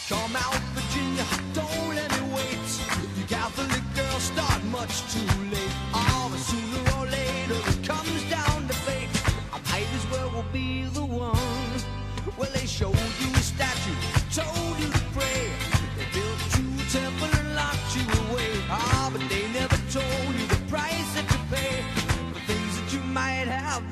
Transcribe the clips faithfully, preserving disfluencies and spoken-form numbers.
Come out, Virginia, don't let me wait. You Catholic girls start much too late. Oh, but sooner or later it comes down to fate. I might as well will be the one. Well, they showed you a statue, told you to pray. They built you a temple and locked you away. Ah, but they never told you the price that you pay for things that you might have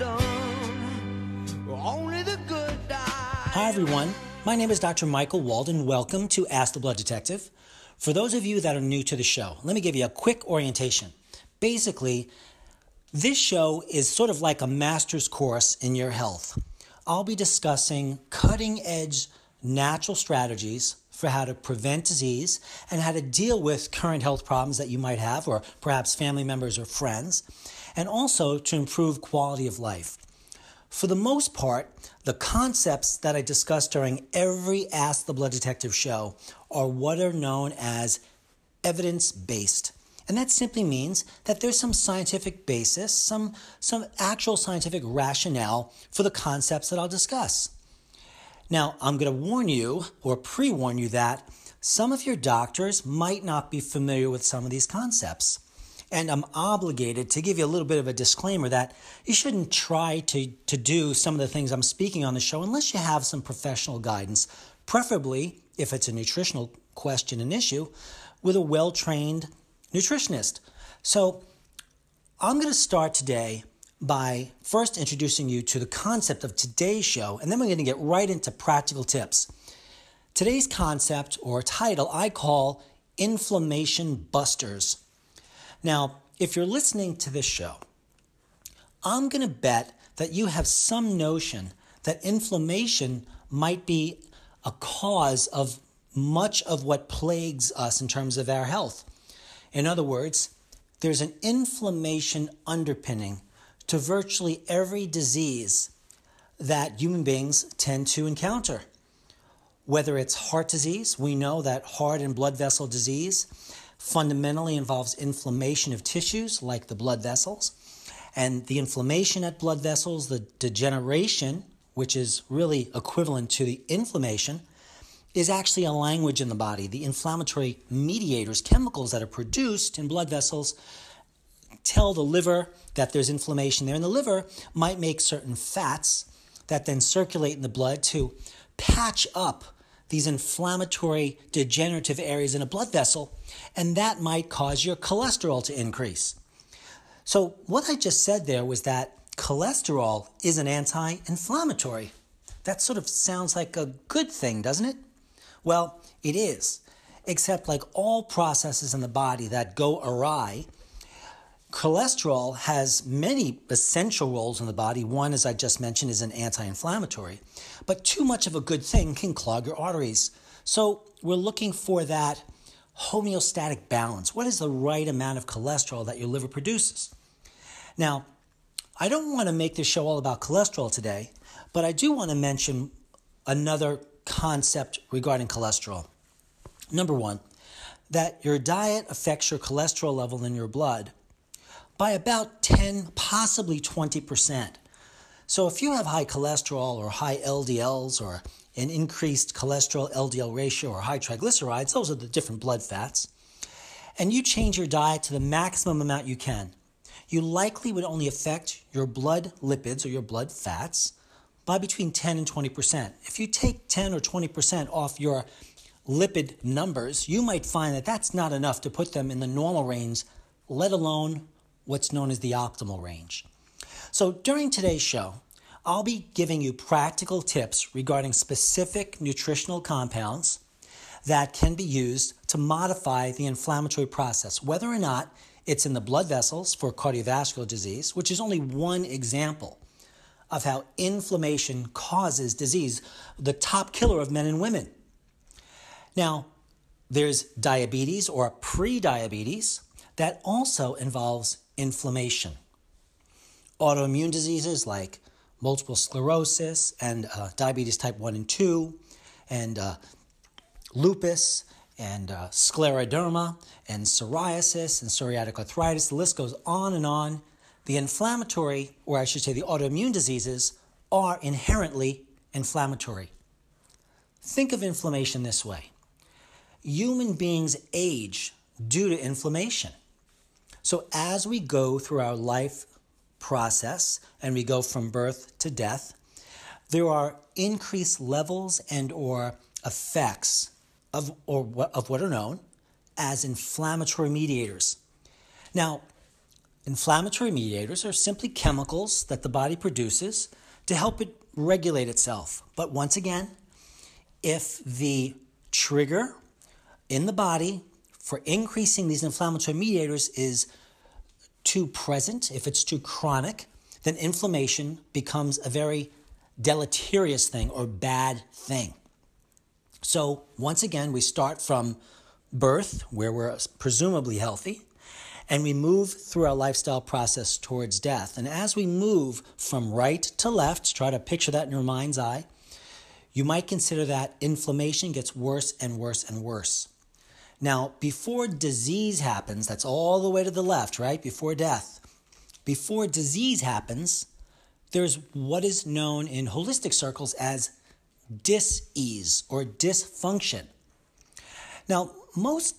done. Only the good die. Hi, everyone. My name is Doctor Michael Walden. Welcome to Ask the Blood Detective. For those of you that are new to the show, let me give you a quick orientation. Basically, this show is sort of like a master's course in your health. I'll be discussing cutting-edge natural strategies for how to prevent disease and how to deal with current health problems that you might have, or perhaps family members or friends, and also to improve quality of life. For the most part, the concepts that I discuss during every Ask the Blood Detective show are what are known as evidence-based. And that simply means that there's some scientific basis, some, some actual scientific rationale for the concepts that I'll discuss. Now, I'm going to warn you or pre-warn you that some of your doctors might not be familiar with some of these concepts. And I'm obligated to give you a little bit of a disclaimer that you shouldn't try to, to do some of the things I'm speaking on the show unless you have some professional guidance, preferably, if it's a nutritional question and issue, with a well-trained nutritionist. So I'm going to start today by first introducing you to the concept of today's show, and then we're going to get right into practical tips. Today's concept or title I call Inflammation Busters. Now, if you're listening to this show, I'm going to bet that you have some notion that inflammation might be a cause of much of what plagues us in terms of our health. In other words, there's an inflammation underpinning to virtually every disease that human beings tend to encounter. Whether it's heart disease, we know that heart and blood vessel disease fundamentally involves inflammation of tissues like the blood vessels. And the inflammation at blood vessels, the degeneration, which is really equivalent to the inflammation, is actually a language in the body. The inflammatory mediators, chemicals that are produced in blood vessels, tell the liver that there's inflammation there. And the liver might make certain fats that then circulate in the blood to patch up these inflammatory degenerative areas in a blood vessel, and that might cause your cholesterol to increase. So what I just said there was that cholesterol is an anti-inflammatory. That sort of sounds like a good thing, doesn't it? Well, it is, except like all processes in the body that go awry, cholesterol has many essential roles in the body. One, as I just mentioned, is an anti-inflammatory. But too much of a good thing can clog your arteries. So we're looking for that homeostatic balance. What is the right amount of cholesterol that your liver produces? Now, I don't want to make this show all about cholesterol today, but I do want to mention another concept regarding cholesterol. Number one, that your diet affects your cholesterol level in your blood by about ten, possibly twenty percent. So if you have high cholesterol or high L D Ls or an increased cholesterol L D L ratio or high triglycerides, those are the different blood fats, and you change your diet to the maximum amount you can, you likely would only affect your blood lipids or your blood fats by between ten and twenty percent. If you take ten or twenty percent off your lipid numbers, you might find that that's not enough to put them in the normal range, let alone what's known as the optimal range. So during today's show, I'll be giving you practical tips regarding specific nutritional compounds that can be used to modify the inflammatory process, whether or not it's in the blood vessels for cardiovascular disease, which is only one example of how inflammation causes disease, the top killer of men and women. Now, there's diabetes or pre-diabetes that also involves inflammation. Autoimmune diseases like multiple sclerosis and uh, diabetes type one and two, and uh, lupus and uh, scleroderma and psoriasis and psoriatic arthritis. The list goes on and on. The inflammatory, or I should say the autoimmune diseases, are inherently inflammatory. Think of inflammation this way. human beings age due to inflammation. So as we go through our life process and we go from birth to death, there are increased levels and or effects of, or, of what are known as inflammatory mediators. Now, inflammatory mediators are simply chemicals that the body produces to help it regulate itself. But once again, if the trigger in the body for increasing these inflammatory mediators is too present, if it's too chronic, then inflammation becomes a very deleterious thing or bad thing. So once again, we start from birth, where we're presumably healthy, and we move through our lifestyle process towards death. And as we move from right to left, try to picture that in your mind's eye, you might consider that inflammation gets worse and worse and worse. Now, before disease happens, that's all the way to the left, right? Before death. Before disease happens, there's what is known in holistic circles as dis-ease or dysfunction. Now, most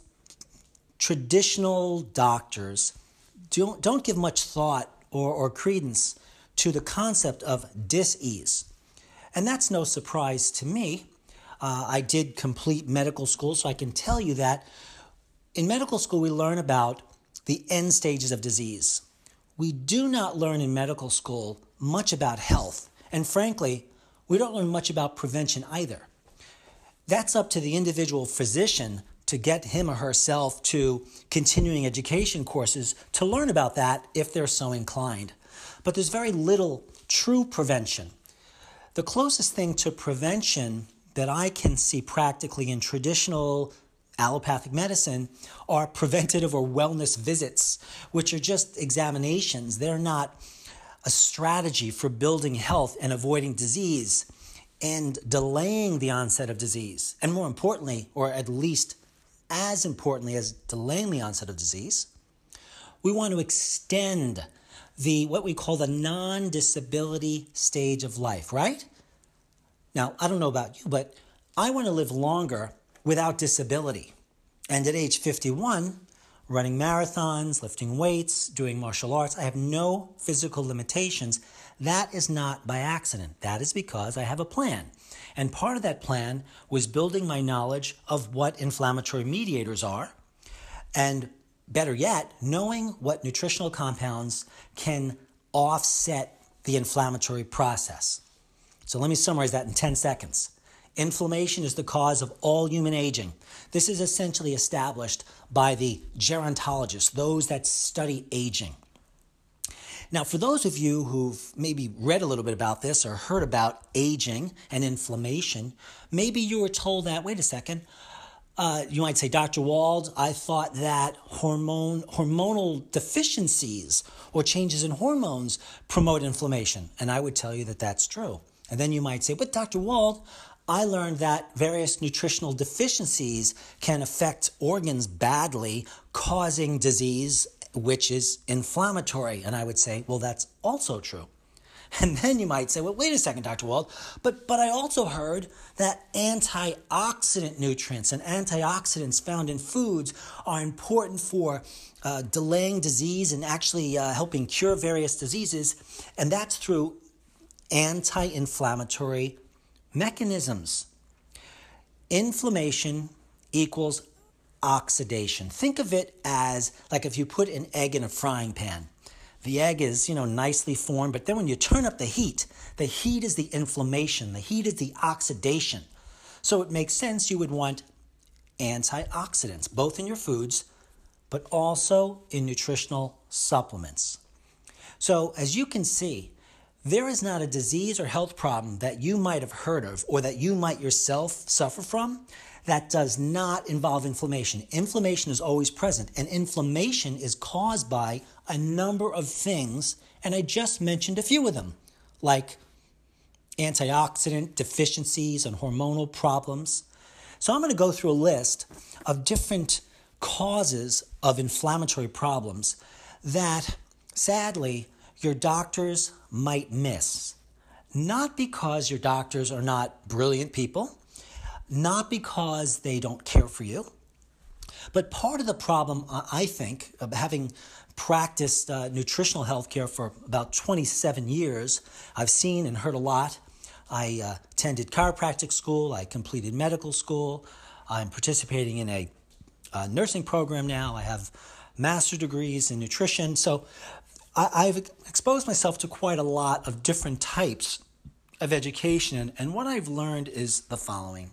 traditional doctors don't, don't give much thought or, or credence to the concept of dis-ease. And that's no surprise to me. Uh, I did complete medical school, so I can tell you that in medical school we learn about the end stages of disease. We do not learn in medical school much about health, and frankly, we don't learn much about prevention either. That's up to the individual physician to get him or herself to continuing education courses to learn about that if they're so inclined. But there's very little true prevention. The closest thing to prevention that I can see practically in traditional allopathic medicine are preventative or wellness visits, which are just examinations. They're not a strategy for building health and avoiding disease and delaying the onset of disease. And more importantly, or at least as importantly as delaying the onset of disease, we want to extend the what we call the non-disability stage of life, right? Now, I don't know about you, but I want to live longer without disability. And at age fifty-one, running marathons, lifting weights, doing martial arts, I have no physical limitations. That is not by accident. That is because I have a plan. And part of that plan was building my knowledge of what inflammatory mediators are, and better yet, knowing what nutritional compounds can offset the inflammatory process. So let me summarize that in ten seconds. Inflammation is the cause of all human aging. This is essentially established by the gerontologists, those that study aging. Now, for those of you who've maybe read a little bit about this or heard about aging and inflammation, maybe you were told that, wait a second, uh, you might say, Doctor Wald, I thought that hormone hormonal deficiencies or changes in hormones promote inflammation. And I would tell you that that's true. And then you might say, but Doctor Wald, I learned that various nutritional deficiencies can affect organs badly, causing disease, which is inflammatory. And I would say, well, that's also true. And then you might say, well, wait a second, Doctor Wald, but, but I also heard that antioxidant nutrients and antioxidants found in foods are important for uh, delaying disease and actually uh, helping cure various diseases. And that's through anti-inflammatory mechanisms. Inflammation equals oxidation. Think of it as like if you put an egg in a frying pan. The egg is, you know, nicely formed, but then when you turn up the heat, the heat is the inflammation, the heat is the oxidation. So it makes sense you would want antioxidants, both in your foods, but also in nutritional supplements. So as you can see, there is not a disease or health problem that you might have heard of or that you might yourself suffer from that does not involve inflammation. Inflammation is always present, and inflammation is caused by a number of things, and I just mentioned a few of them, like antioxidant deficiencies and hormonal problems. So I'm going to go through a list of different causes of inflammatory problems that, sadly, your doctors might miss. Not because your doctors are not brilliant people, not because they don't care for you, but part of the problem, I think, of having practiced uh, nutritional health care for about twenty-seven years, I've seen and heard a lot. I uh, attended chiropractic school. I completed medical school. I'm participating in a, a nursing program now. I have master's degrees in nutrition. So I, I've exposed myself to quite a lot of different types of education. And what I've learned is the following.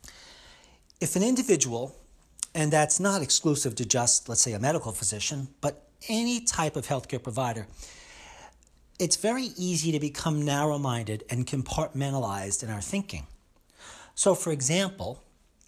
If an individual, and that's not exclusive to just, let's say, a medical physician, but any type of healthcare provider, it's very easy to become narrow-minded and compartmentalized in our thinking. So, for example,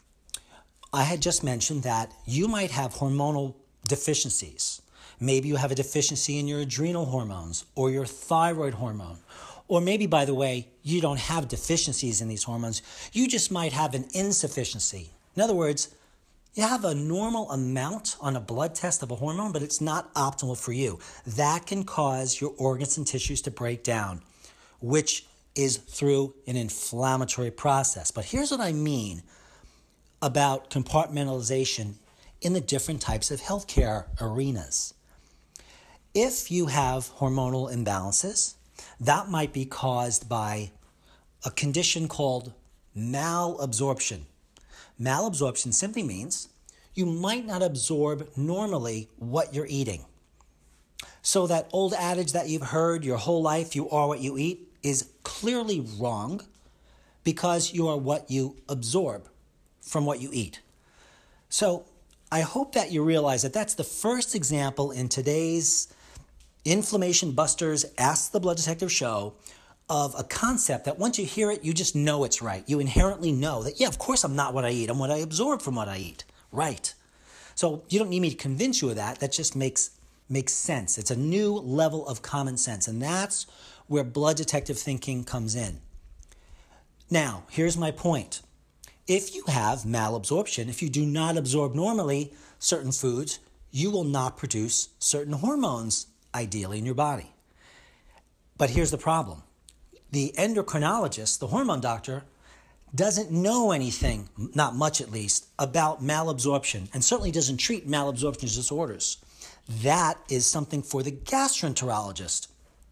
I had just mentioned that you might have hormonal deficiencies. Maybe you have a deficiency in your adrenal hormones or your thyroid hormone. Or maybe, by the way, you don't have deficiencies in these hormones. You just might have an insufficiency. In other words, you have a normal amount on a blood test of a hormone, but it's not optimal for you. That can cause your organs and tissues to break down, which is through an inflammatory process. But here's what I mean about compartmentalization in the different types of healthcare arenas. If you have hormonal imbalances, that might be caused by a condition called malabsorption. Malabsorption simply means you might not absorb normally what you're eating. So that old adage that you've heard your whole life, you are what you eat, is clearly wrong because you are what you absorb from what you eat. So I hope that you realize that that's the first example in today's Inflammation Busters Ask the Blood Detective show of a concept that once you hear it, you just know it's right. You inherently know that, yeah, of course I'm not what I eat. I'm what I absorb from what I eat. Right. So you don't need me to convince you of that. That just makes makes sense. It's a new level of common sense, and that's where blood detective thinking comes in. Now, here's my point. If you have malabsorption, if you do not absorb normally certain foods, you will not produce certain hormones, ideally, in your body. But here's the problem. The endocrinologist, the hormone doctor, doesn't know anything, not much at least, about malabsorption, and certainly doesn't treat malabsorption disorders. That is something for the gastroenterologist.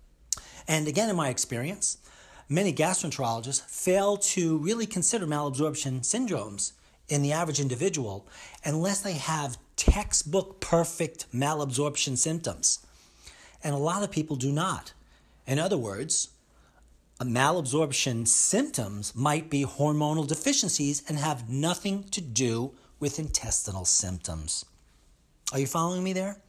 And again, in my experience, many gastroenterologists fail to really consider malabsorption syndromes in the average individual unless they have textbook perfect malabsorption symptoms. And a lot of people do not. In other words, malabsorption symptoms might be hormonal deficiencies and have nothing to do with intestinal symptoms. Are you following me there?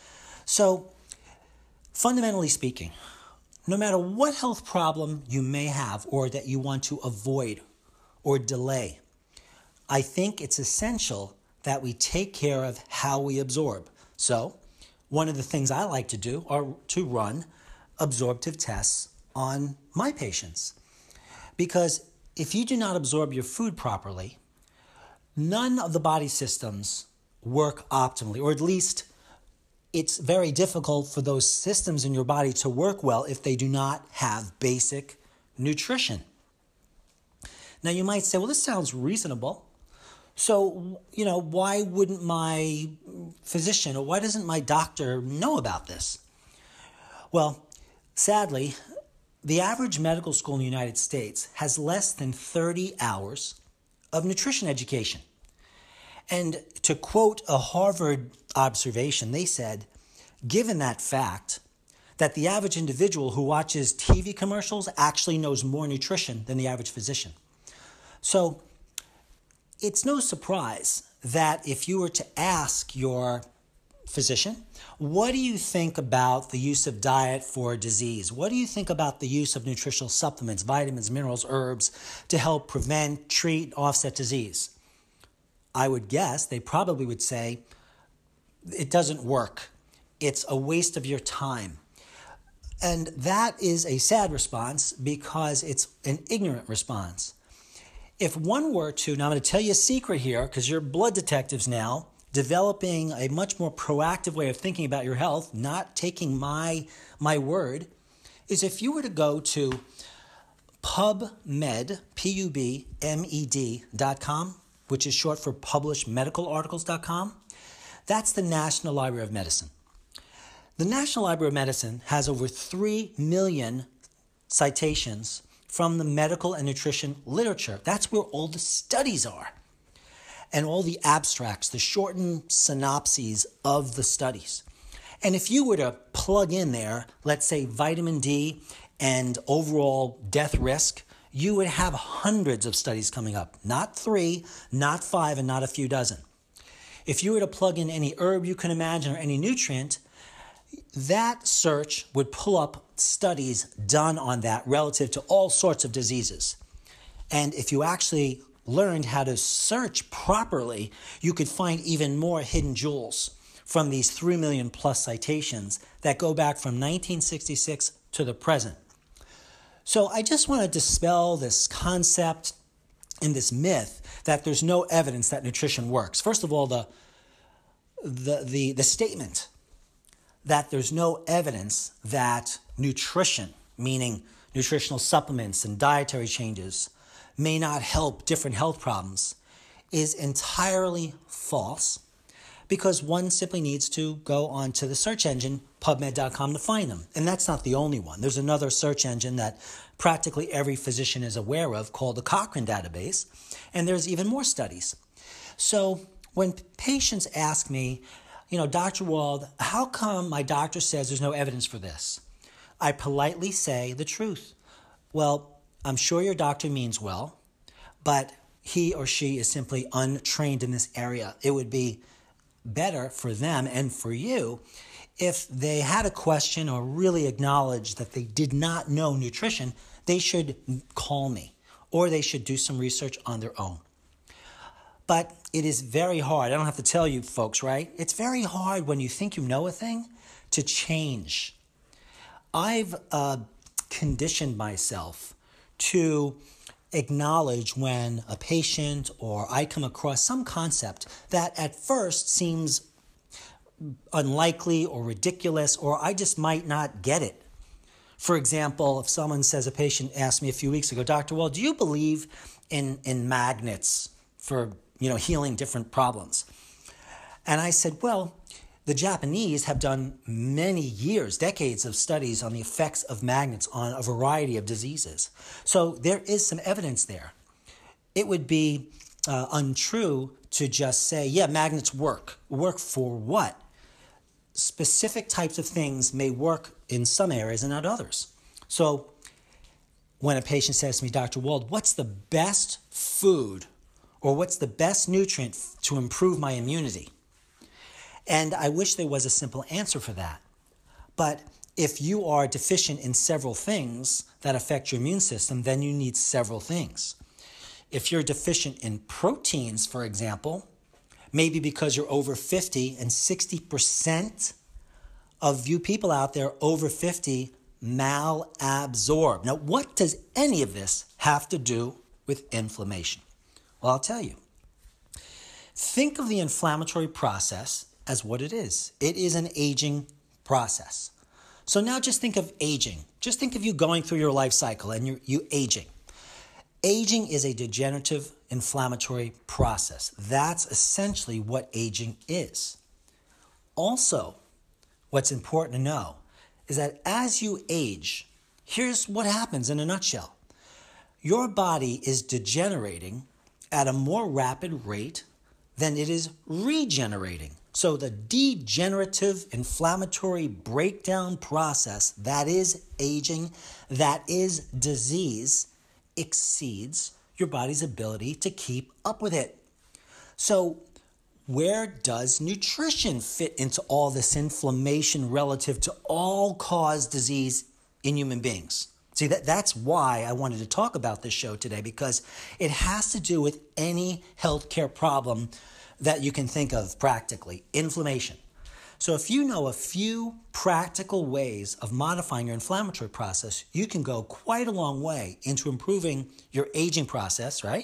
So, fundamentally speaking, no matter what health problem you may have or that you want to avoid or delay, I think it's essential that we take care of how we absorb. So, one of the things I like to do are to run absorptive tests on my patients. Because if you do not absorb your food properly, none of the body systems work optimally, or at least it's very difficult for those systems in your body to work well if they do not have basic nutrition. Now you might say, well, this sounds reasonable. So, you know, why wouldn't my physician or why doesn't my doctor know about this? Well, sadly, the average medical school in the United States has less than thirty hours of nutrition education. And to quote a Harvard observation, they said, given that fact, that the average individual who watches T V commercials actually knows more nutrition than the average physician. So it's no surprise that if you were to ask your physician, what do you think about the use of diet for disease? What do you think about the use of nutritional supplements, vitamins, minerals, herbs to help prevent, treat, offset disease? I would guess they probably would say, it doesn't work. It's a waste of your time. And that is a sad response because it's an ignorant response. If one were to, now I'm going to tell you a secret here because you're blood detectives now, developing a much more proactive way of thinking about your health, not taking my, my word, is if you were to go to PubMed, P U B M E D dot com, which is short for published medical articles dot com. That's the National Library of Medicine. The National Library of Medicine has over three million citations from the medical and nutrition literature. That's where all the studies are. And all the abstracts, the shortened synopses of the studies. And if you were to plug in there, let's say vitamin D and overall death risk, you would have hundreds of studies coming up. Not three, not five, and not a few dozen. If you were to plug in any herb you can imagine or any nutrient, that search would pull up studies done on that relative to all sorts of diseases. And if you actually learned how to search properly, you could find even more hidden jewels from these three million plus citations that go back from nineteen sixty-six to the present. So I just want to dispel this concept and this myth that there's no evidence that nutrition works. First of all, the the the, the statement that there's no evidence that nutrition, meaning nutritional supplements and dietary changes, may not help different health problems, is entirely false, because one simply needs to go onto the search engine, PubMed dot com, to find them. And that's not the only one. There's another search engine that practically every physician is aware of called the Cochrane database, and there's even more studies. So when patients ask me, you know, Doctor Wald, how come my doctor says there's no evidence for this? I politely say the truth. Well, I'm sure your doctor means well, but he or she is simply untrained in this area. It would be better for them and for you if they had a question or really acknowledged that they did not know nutrition. They should call me, or they should do some research on their own. But it is very hard. I don't have to tell you folks, right? It's very hard when you think you know a thing to change. I've uh, conditioned myself to acknowledge when a patient or I come across some concept that at first seems unlikely or ridiculous, or I just might not get it. For example, if someone says, a patient asked me a few weeks ago, Doctor Well, do you believe in, in magnets for, you know, healing different problems? And I said, well, the Japanese have done many years, decades of studies on the effects of magnets on a variety of diseases. So there is some evidence there. It would be uh, untrue to just say, yeah, magnets work. Work for what? Specific types of things may work in some areas and not others. So when a patient says to me, Doctor Wald, what's the best food or what's the best nutrient to improve my immunity? And I wish there was a simple answer for that. But if you are deficient in several things that affect your immune system, then you need several things. If you're deficient in proteins, for example, maybe because you're over fifty and sixty percent of you people out there over fifty malabsorb. Now, what does any of this have to do with inflammation? Well, I'll tell you. Think of the inflammatory process as what it is. It is an aging process. So now just think of aging. Just think of you going through your life cycle and you you aging. Aging is a degenerative inflammatory process. That's essentially what aging is. Also, what's important to know is that as you age, here's what happens in a nutshell. Your body is degenerating at a more rapid rate than it is regenerating. So the degenerative inflammatory breakdown process that is aging, that is disease, exceeds your body's ability to keep up with it. So where does nutrition fit into all this inflammation relative to all-cause disease in human beings? See, that, that's why I wanted to talk about this show today, because it has to do with any healthcare problem that you can think of practically, inflammation. So if you know a few practical ways of modifying your inflammatory process, you can go quite a long way into improving your aging process, right?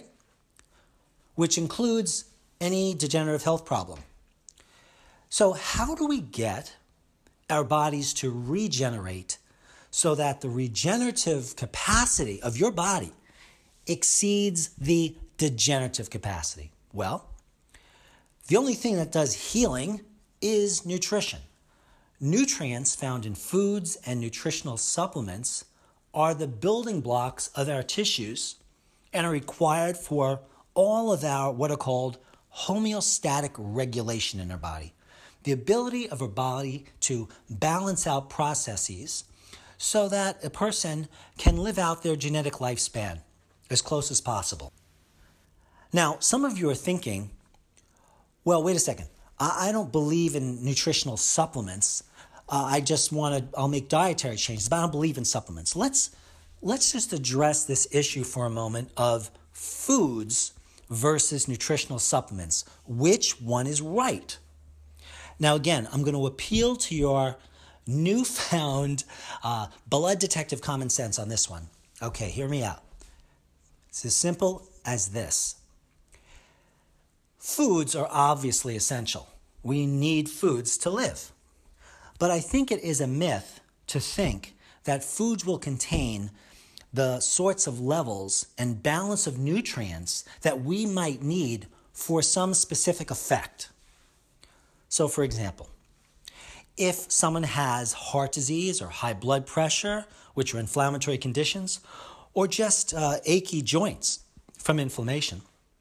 Which includes any degenerative health problem. So how do we get our bodies to regenerate so that the regenerative capacity of your body exceeds the degenerative capacity? Well, the only thing that does healing is nutrition. Nutrients found in foods and nutritional supplements are the building blocks of our tissues and are required for all of our what are called homeostatic regulation in our body. The ability of our body to balance out processes so that a person can live out their genetic lifespan as close as possible. Now, some of you are thinking, well, wait a second. I, I don't believe in nutritional supplements. Uh, I just want to, I'll make dietary changes, but I don't believe in supplements. Let's, let's just address this issue for a moment of foods versus nutritional supplements. Which one is right? Now, again, I'm going to appeal to your newfound uh, blood detective common sense on this one. Okay, hear me out. It's as simple as this. Foods are obviously essential. We need foods to live. But I think it is a myth to think that foods will contain the sorts of levels and balance of nutrients that we might need for some specific effect. So, for example, if someone has heart disease or high blood pressure, which are inflammatory conditions, or just uh, achy joints from inflammation,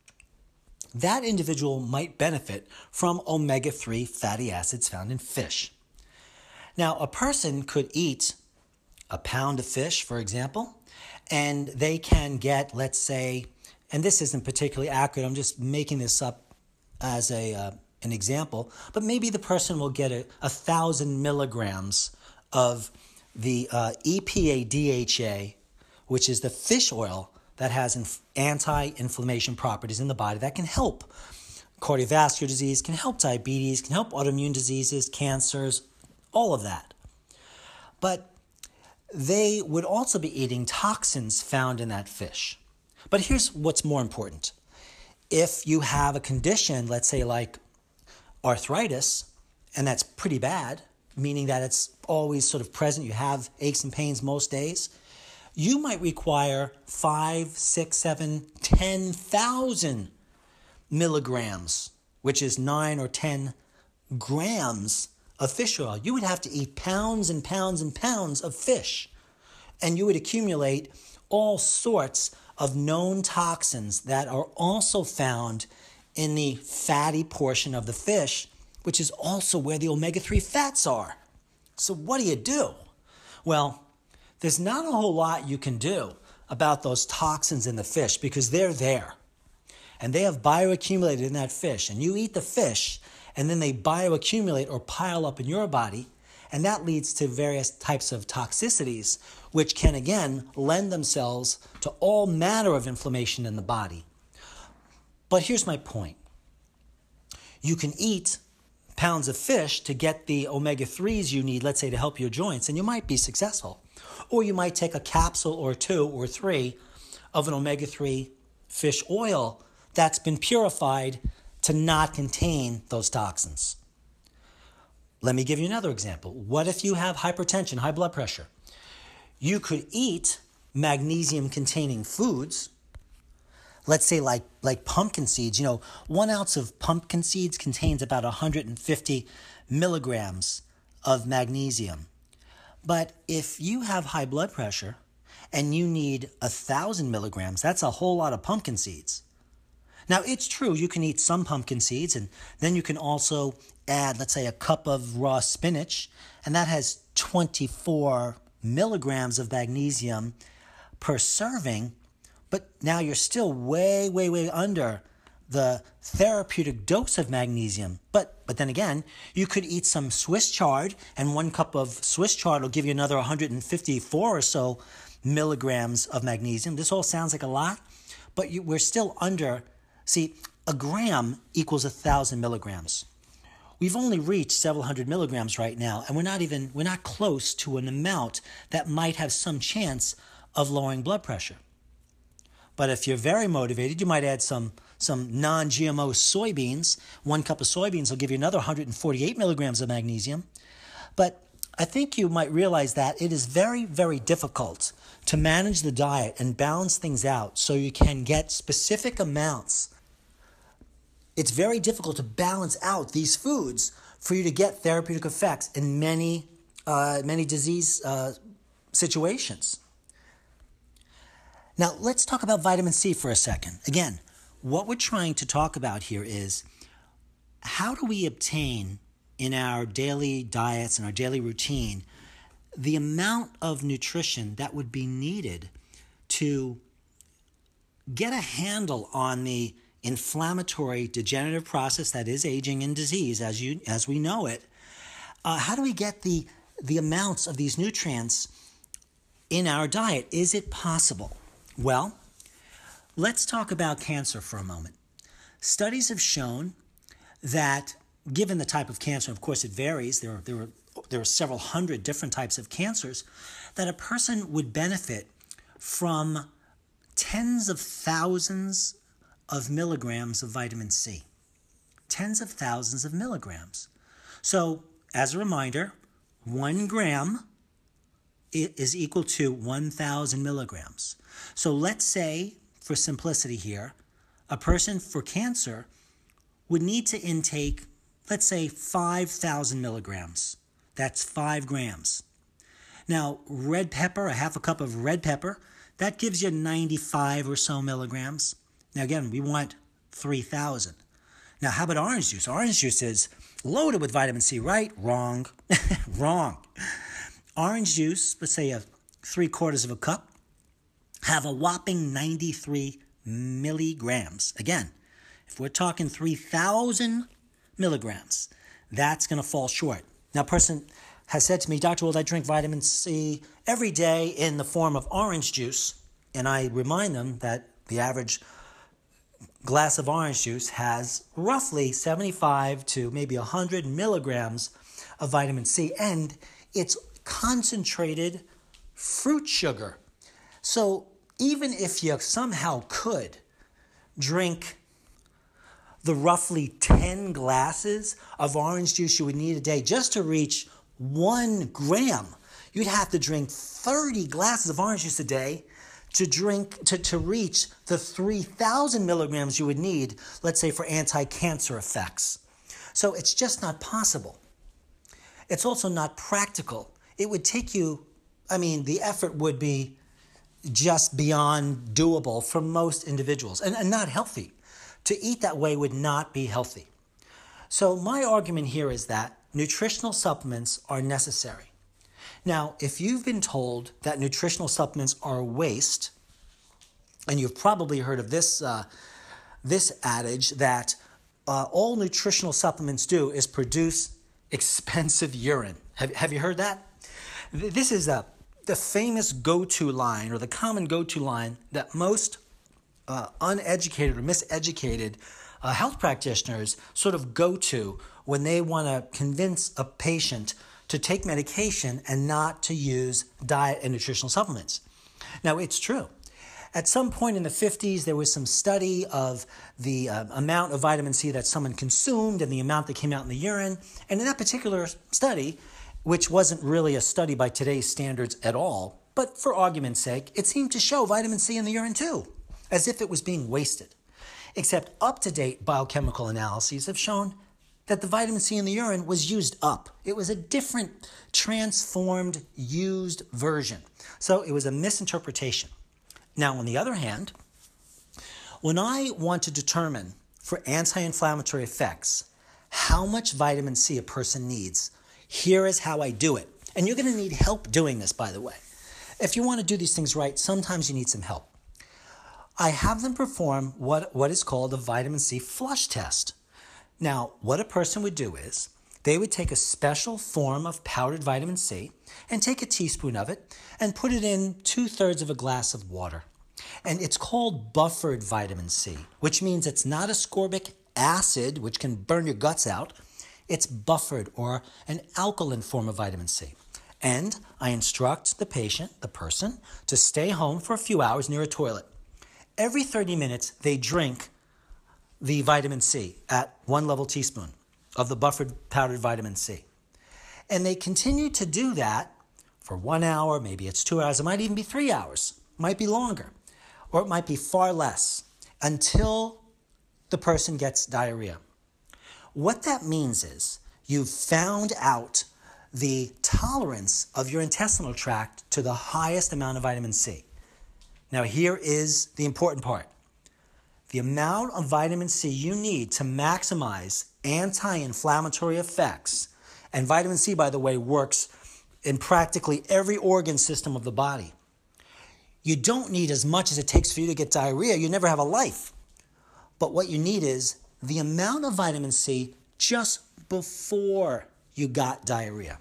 that individual might benefit from omega three fatty acids found in fish. Now, a person could eat a pound of fish, for example, and they can get, let's say, and this isn't particularly accurate, I'm just making this up as a uh, an example, but maybe the person will get a, a thousand milligrams of the uh, E P A D H A, which is the fish oil that has inf- anti-inflammation properties in the body that can help cardiovascular disease, can help diabetes, can help autoimmune diseases, cancers, all of that. But they would also be eating toxins found in that fish. But here's what's more important. If you have a condition, let's say like arthritis, and that's pretty bad, meaning that it's always sort of present, you have aches and pains most days, you might require five, six, seven, ten thousand milligrams, which is nine or ten grams of fish oil. You would have to eat pounds and pounds and pounds of fish, and you would accumulate all sorts of known toxins that are also found in the fatty portion of the fish, which is also where the omega three fats are. So what do you do? Well, there's not a whole lot you can do about those toxins in the fish because they're there. And they have bioaccumulated in that fish. And you eat the fish, and then they bioaccumulate or pile up in your body, and that leads to various types of toxicities, which can, again, lend themselves to all manner of inflammation in the body. But here's my point. You can eat pounds of fish to get the omega threes you need, let's say, to help your joints, and you might be successful. Or you might take a capsule or two or three of an omega three fish oil that's been purified to not contain those toxins. Let me give you another example. What if you have hypertension, high blood pressure? You could eat magnesium-containing foods, let's say like, like pumpkin seeds. You know, one ounce of pumpkin seeds contains about one hundred fifty milligrams of magnesium. But if you have high blood pressure and you need one thousand milligrams, that's a whole lot of pumpkin seeds. Now, it's true, you can eat some pumpkin seeds, and then you can also add, let's say, a cup of raw spinach, and that has twenty-four milligrams of magnesium per serving, but now you're still way, way, way under the therapeutic dose of magnesium. But but then again, you could eat some Swiss chard, and one cup of Swiss chard will give you another one hundred fifty-four or so milligrams of magnesium. This all sounds like a lot, but you, we're still under. See, a gram equals a thousand milligrams. We've only reached several hundred milligrams right now, and we're not even we're not close to an amount that might have some chance of lowering blood pressure. But if you're very motivated, you might add some some non-G M O soybeans. One cup of soybeans will give you another one hundred forty-eight milligrams of magnesium. But I think you might realize that it is very, very difficult to manage the diet and balance things out so you can get specific amounts. It's very difficult to balance out these foods for you to get therapeutic effects in many, uh, many disease uh, situations. Now, let's talk about vitamin C for a second. Again, what we're trying to talk about here is how do we obtain in our daily diets and our daily routine the amount of nutrition that would be needed to get a handle on the inflammatory degenerative process that is aging and disease as you as we know it. Uh, how do we get the the amounts of these nutrients in our diet? Is it possible? Well, let's talk about cancer for a moment. Studies have shown that given the type of cancer, of course it varies, there are, there are, there are several hundred different types of cancers, that a person would benefit from tens of thousands of milligrams of vitamin C. Tens of thousands of milligrams. So, as a reminder, one gram is equal to one thousand milligrams. So let's say, for simplicity here, a person for cancer would need to intake, let's say, five thousand milligrams. That's five grams. Now, red pepper, a half a cup of red pepper, that gives you ninety-five or so milligrams. Now, again, we want three thousand. Now, how about orange juice? Orange juice is loaded with vitamin C, right? Wrong. Wrong. Orange juice, let's say a three quarters of a cup, have a whopping ninety-three milligrams. Again, if we're talking three thousand milligrams, that's going to fall short. Now, a person has said to me, Doctor Wald, I drink vitamin C every day in the form of orange juice, and I remind them that the average glass of orange juice has roughly seventy-five to maybe one hundred milligrams of vitamin C, and it's concentrated fruit sugar. So even if you somehow could drink the roughly ten glasses of orange juice you would need a day just to reach one gram, you'd have to drink thirty glasses of orange juice a day to drink to, to reach the three thousand milligrams you would need, let's say, for anti-cancer effects. So it's just not possible. It's also not practical. It would take you, I mean, the effort would be just beyond doable for most individuals and, and not healthy. To eat that way would not be healthy. So my argument here is that nutritional supplements are necessary. Now, if you've been told that nutritional supplements are a waste, and you've probably heard of this, uh, this adage that uh, all nutritional supplements do is produce expensive urine. Have, have you heard that? This is a, the famous go-to line, or the common go-to line that most uh, uneducated or miseducated uh, health practitioners sort of go to when they want to convince a patient to take medication and not to use diet and nutritional supplements. Now, it's true. At some point in the fifties, there was some study of the uh, amount of vitamin C that someone consumed and the amount that came out in the urine. And in that particular study, which wasn't really a study by today's standards at all, but for argument's sake, it seemed to show vitamin C in the urine too, as if it was being wasted. Except up-to-date biochemical analyses have shown that the vitamin C in the urine was used up. It was a different, transformed, used version. So it was a misinterpretation. Now, on the other hand, when I want to determine for anti-inflammatory effects how much vitamin C a person needs, here is how I do it. And you're going to need help doing this, by the way. If you want to do these things right, sometimes you need some help. I have them perform what, what is called a vitamin C flush test. Now, what a person would do is they would take a special form of powdered vitamin C and take a teaspoon of it and put it in two-thirds of a glass of water. And it's called buffered vitamin C, which means it's not ascorbic acid, which can burn your guts out. It's buffered, or an alkaline form of vitamin C. And I instruct the patient, the person, to stay home for a few hours near a toilet. Every thirty minutes, they drink the vitamin C at one level teaspoon of the buffered powdered vitamin C. And they continue to do that for one hour, maybe it's two hours, it might even be three hours, it might be longer, or it might be far less, until the person gets diarrhea. What that means is you've found out the tolerance of your intestinal tract to the highest amount of vitamin C. Now here is the important part. The amount of vitamin C you need to maximize anti-inflammatory effects, and vitamin C, by the way, works in practically every organ system of the body. You don't need as much as it takes for you to get diarrhea. You never have a life. But what you need is the amount of vitamin C just before you got diarrhea.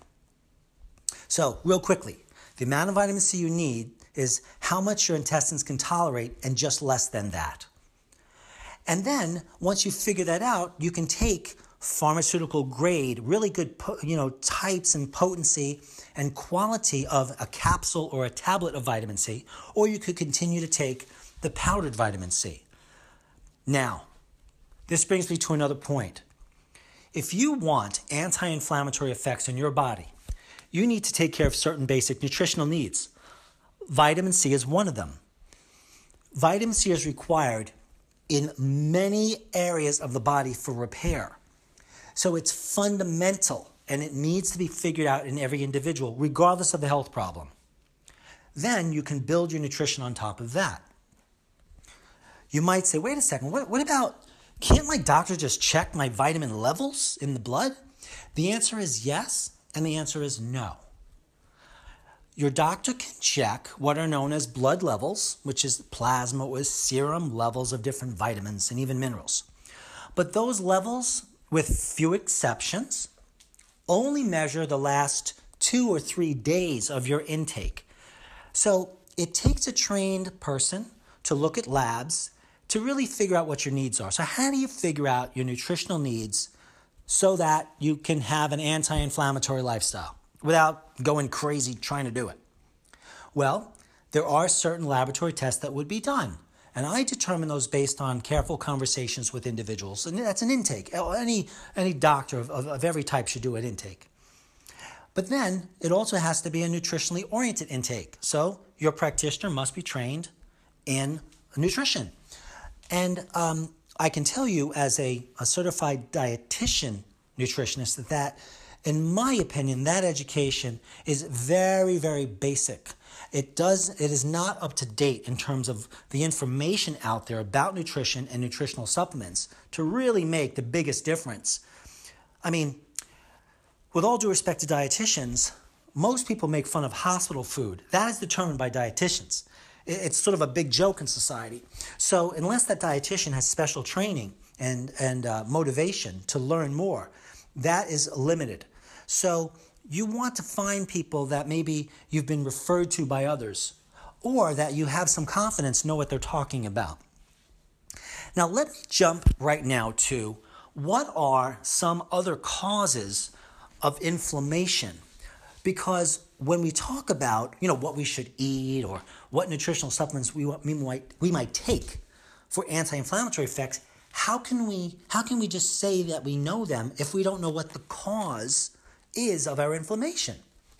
So, real quickly, the amount of vitamin C you need is how much your intestines can tolerate and just less than that. And then, once you figure that out, you can take pharmaceutical grade, really good, you know, types and potency and quality of a capsule or a tablet of vitamin C, or you could continue to take the powdered vitamin C. Now, this brings me to another point. If you want anti-inflammatory effects in your body, you need to take care of certain basic nutritional needs. Vitamin C is one of them. Vitamin C is required in many areas of the body for repair. So it's fundamental, and it needs to be figured out in every individual, regardless of the health problem. Then you can build your nutrition on top of that. You might say, wait a second, what, what about, can't my doctor just check my vitamin levels in the blood? The answer is yes, and the answer is no. Your doctor can check what are known as blood levels, which is plasma or serum levels of different vitamins and even minerals. But those levels, with few exceptions, only measure the last two or three days of your intake. So it takes a trained person to look at labs to really figure out what your needs are. So how do you figure out your nutritional needs so that you can have an anti-inflammatory lifestyle without going crazy trying to do it? Well, there are certain laboratory tests that would be done. And I determine those based on careful conversations with individuals. And that's an intake. Any, any doctor of, of, of every type should do an intake. But then it also has to be a nutritionally oriented intake. So your practitioner must be trained in nutrition. And um, I can tell you as a, a certified dietitian nutritionist that, that, in my opinion, that education is very, very basic. It does. It is not up to date in terms of the information out there about nutrition and nutritional supplements to really make the biggest difference. I mean, with all due respect to dietitians, most people make fun of hospital food. That is determined by dietitians. It's sort of a big joke in society. So unless that dietitian has special training and, and uh, motivation to learn more, that is limited. So you want to find people that maybe you've been referred to by others, or that you have some confidence, know what they're talking about. Now let me jump right now to what are some other causes of inflammation? Because when we talk about, you know, what we should eat or what nutritional supplements we, we might we might take for anti-inflammatory effects, how can we how can we just say that we know them if we don't know what the cause is of our inflammation?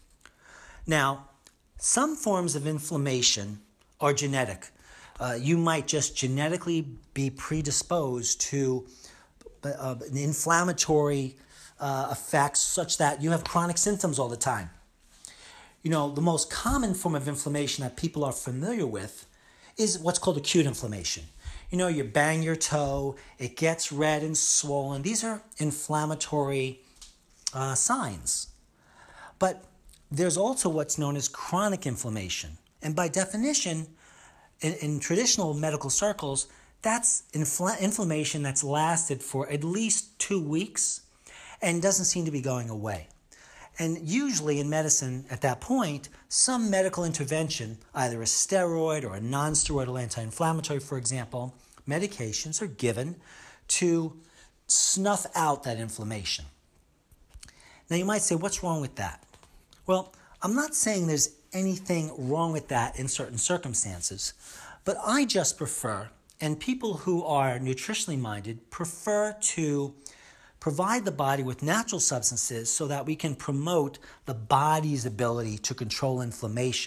Now, some forms of inflammation are genetic. Uh, you might just genetically be predisposed to uh, an inflammatory uh, effects such that you have chronic symptoms all the time. You know, the most common form of inflammation that people are familiar with is what's called acute inflammation. You know, you bang your toe, it gets red and swollen. These are inflammatory uh, signs. But there's also what's known as chronic inflammation. And by definition, in, in traditional medical circles, that's infl- inflammation that's lasted for at least two weeks and doesn't seem to be going away. And usually in medicine, at that point, some medical intervention, either a steroid or a non-steroidal anti-inflammatory, for example, medications are given to snuff out that inflammation. Now you might say, what's wrong with that? Well, I'm not saying there's anything wrong with that in certain circumstances, but I just prefer, and people who are nutritionally minded prefer to provide the body with natural substances so that we can promote the body's ability to control inflammation.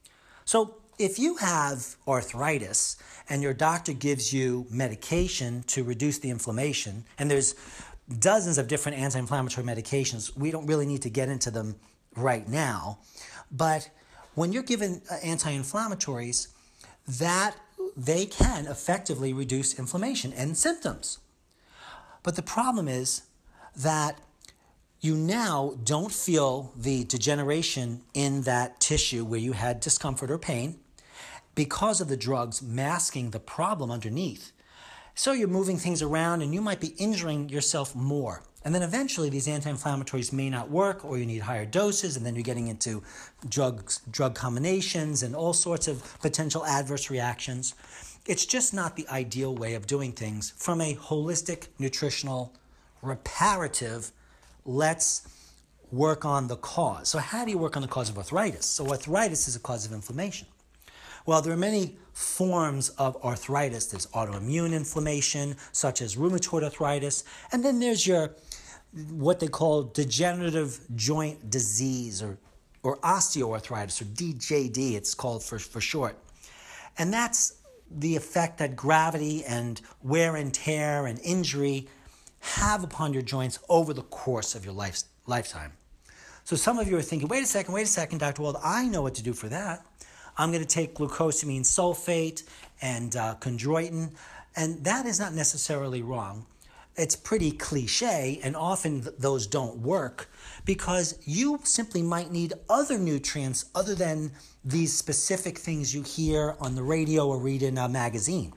So if you have arthritis and your doctor gives you medication to reduce the inflammation, and there's dozens of different anti-inflammatory medications, we don't really need to get into them right now, but when you're given anti-inflammatories, that they can effectively reduce inflammation and symptoms. But the problem is that you now don't feel the degeneration in that tissue where you had discomfort or pain because of the drugs masking the problem underneath. So you're moving things around and you might be injuring yourself more. And then eventually these anti-inflammatories may not work, or you need higher doses, and then you're getting into drugs, drug combinations and all sorts of potential adverse reactions. It's just not the ideal way of doing things from a holistic, nutritional, reparative, let's work on the cause. So how do you work on the cause of arthritis? So arthritis is a cause of inflammation. Well, there are many forms of arthritis. There's autoimmune inflammation, such as rheumatoid arthritis, and then there's your what they call degenerative joint disease, or, or osteoarthritis, or D J D, it's called for, for short. And that's the effect that gravity and wear and tear and injury have upon your joints over the course of your life, lifetime. So some of you are thinking, wait a second, wait a second, Doctor Wald, I know what to do for that. I'm going to take glucosamine sulfate and uh, chondroitin, and that is not necessarily wrong. It's pretty cliche, and often th- those don't work because you simply might need other nutrients other than these specific things you hear on the radio or read in a magazine.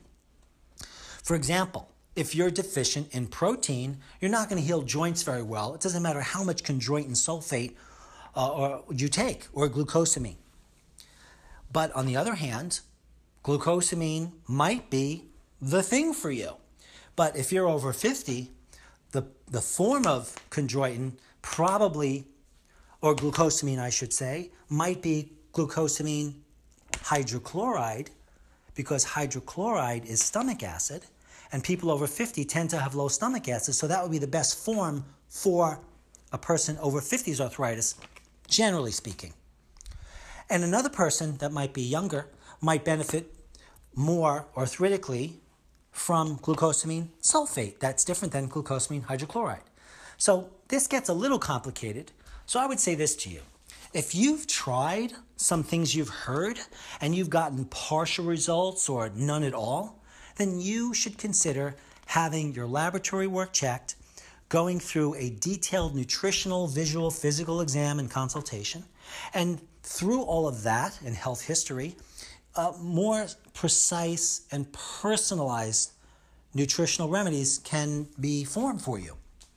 For example, if you're deficient in protein, you're not going to heal joints very well. It doesn't matter how much chondroitin sulfate uh, or you take, or glucosamine. But on the other hand, glucosamine might be the thing for you. But if you're over fifty, the, the form of chondroitin probably, or glucosamine I should say, might be glucosamine hydrochloride, because hydrochloride is stomach acid, and people over fifty tend to have low stomach acid, so that would be the best form for a person over fifty's arthritis, generally speaking. And another person that might be younger might benefit more arthritically from glucosamine sulfate. That's different than glucosamine hydrochloride. So this gets a little complicated. So I would say this to you. If you've tried some things you've heard and you've gotten partial results or none at all, then you should consider having your laboratory work checked, going through a detailed nutritional, visual, physical exam and consultation, and through all of that and health history, uh, more precise and personalized nutritional remedies can be formed for you.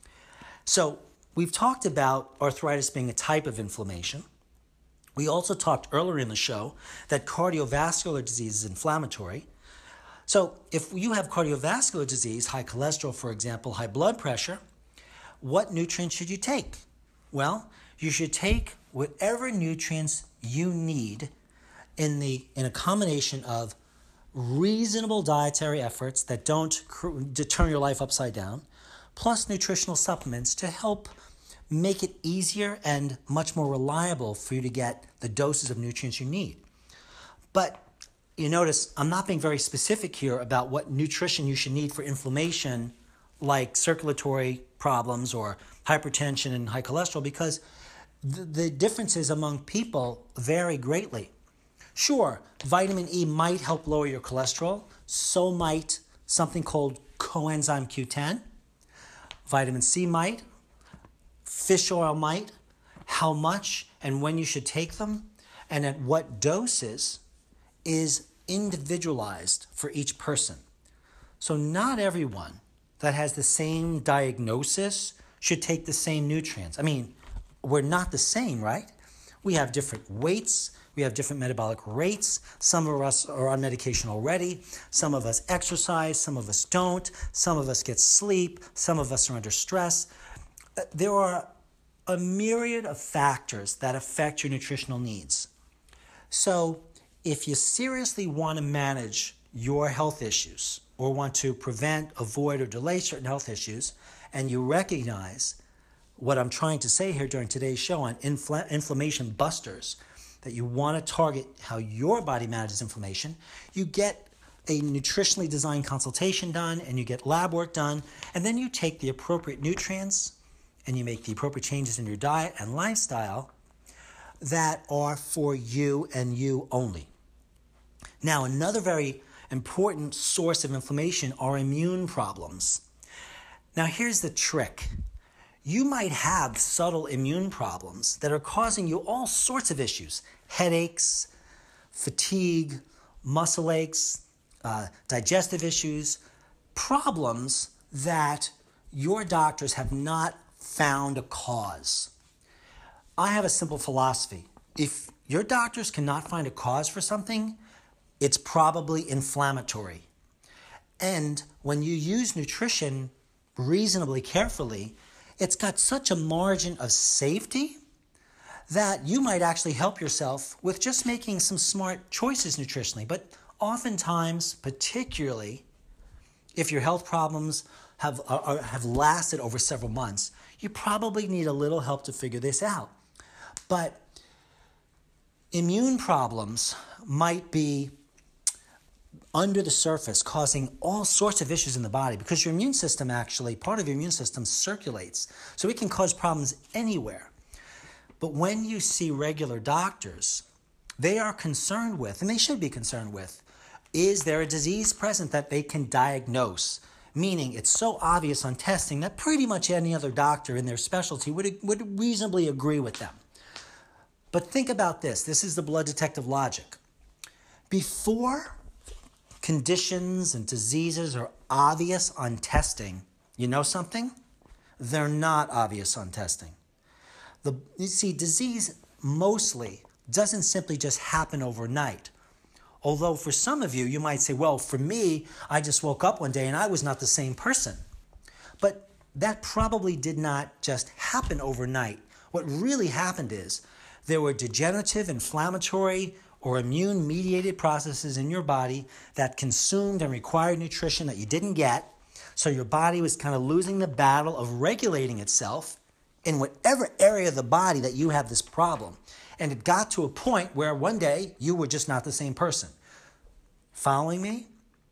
So we've talked about arthritis being a type of inflammation. We also talked earlier in the show that cardiovascular disease is inflammatory. So if you have cardiovascular disease, high cholesterol, for example, high blood pressure, what nutrients should you take? Well, you should take whatever nutrients you need in the in a combination of reasonable dietary efforts that don't cr- turn your life upside down, plus nutritional supplements to help make it easier and much more reliable for you to get the doses of nutrients you need. But you notice I'm not being very specific here about what nutrition you should need for inflammation, like circulatory problems or hypertension and high cholesterol, because the, the differences among people vary greatly. Sure, vitamin E might help lower your cholesterol. So might something called coenzyme Q ten. Vitamin C might. Fish oil might. How much and when you should take them and at what doses is individualized for each person. So not everyone that has the same diagnosis should take the same nutrients. I mean, we're not the same, right? We have different weights. We have different metabolic rates. Some of us are on medication already. Some of us exercise. Some of us don't. Some of us get sleep. Some of us are under stress. There are a myriad of factors that affect your nutritional needs. So if you seriously want to manage your health issues or want to prevent, avoid, or delay certain health issues, and you recognize what I'm trying to say here during today's show on infl- inflammation busters, that you want to target how your body manages inflammation, you get a nutritionally designed consultation done and you get lab work done, and then you take the appropriate nutrients and you make the appropriate changes in your diet and lifestyle that are for you and you only. Now, another very important source of inflammation are immune problems. Now, here's the trick. You might have subtle immune problems that are causing you all sorts of issues: headaches, fatigue, muscle aches, uh, digestive issues, problems that your doctors have not found a cause. I have a simple philosophy. If your doctors cannot find a cause for something, it's probably inflammatory. And when you use nutrition reasonably carefully, it's got such a margin of safety that you might actually help yourself with just making some smart choices nutritionally. But oftentimes, particularly if your health problems have, are, have lasted over several months, you probably need a little help to figure this out. But immune problems might be under the surface, causing all sorts of issues in the body, because your immune system actually, part of your immune system circulates. So it can cause problems anywhere. But when you see regular doctors, they are concerned with, and they should be concerned with, is there a disease present that they can diagnose? Meaning it's so obvious on testing that pretty much any other doctor in their specialty would, would reasonably agree with them. But think about this. This is the blood detective logic. Before conditions and diseases are obvious on testing, you know something? They're not obvious on testing. The, you see, disease mostly doesn't simply just happen overnight. Although for some of you, you might say, well, for me, I just woke up one day and I was not the same person. But that probably did not just happen overnight. What really happened is there were degenerative, inflammatory, or immune-mediated processes in your body that consumed and required nutrition that you didn't get. So your body was kind of losing the battle of regulating itself in whatever area of the body that you have this problem. And it got to a point where one day you were just not the same person. Following me?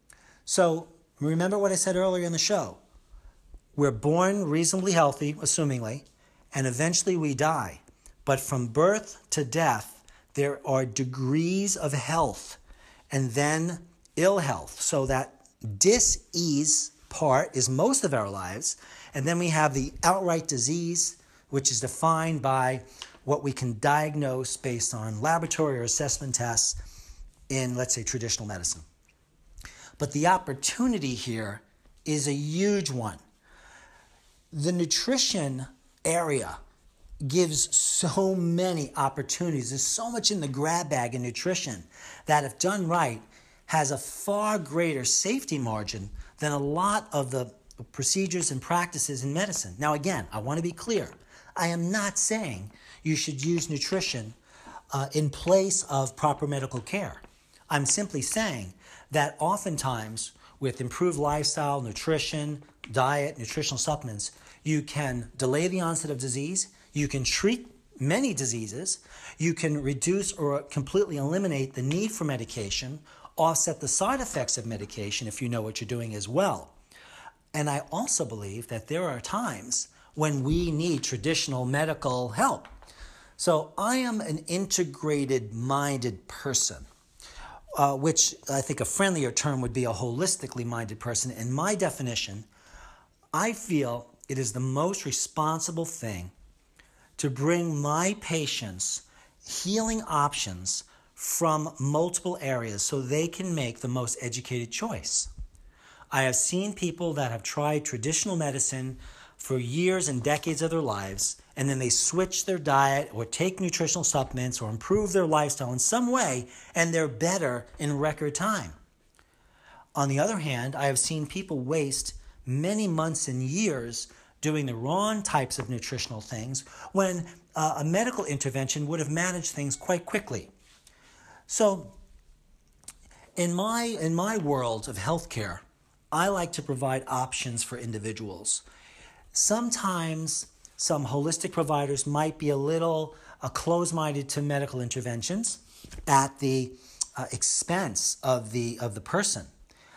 So remember what I said earlier in the show. We're born reasonably healthy, assumingly, and eventually we die. But from birth to death, there are degrees of health and then ill health. So that dis-ease part is most of our lives. And then we have the outright disease, which is defined by what we can diagnose based on laboratory or assessment tests in, let's say, traditional medicine. But the opportunity here is a huge one. The nutrition area gives so many opportunities. There's so much in the grab bag in nutrition that, if done right, has a far greater safety margin than a lot of the procedures and practices in medicine. Now, again, I want to be clear. I am not saying you should use nutrition uh, in place of proper medical care. I'm simply saying that oftentimes with improved lifestyle, nutrition, diet, nutritional supplements, you can delay the onset of disease. You can treat many diseases. You can reduce or completely eliminate the need for medication, offset the side effects of medication if you know what you're doing as well. And I also believe that there are times when we need traditional medical help. So I am an integrated-minded person, uh, which I think a friendlier term would be a holistically minded person. In my definition, I feel it is the most responsible thing to bring my patients healing options from multiple areas so they can make the most educated choice. I have seen people that have tried traditional medicine for years and decades of their lives, and then they switch their diet or take nutritional supplements or improve their lifestyle in some way, and they're better in record time. On the other hand, I have seen people waste many months and years doing the wrong types of nutritional things when uh, a medical intervention would have managed things quite quickly. So in my, in my world of healthcare, I like to provide options for individuals. Sometimes some holistic providers might be a little uh, close-minded to medical interventions at the uh, expense of the of the person.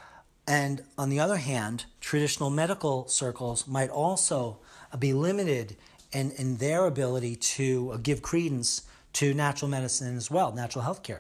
And on the other hand, traditional medical circles might also be limited in, in their ability to give credence to natural medicine as well, natural health care.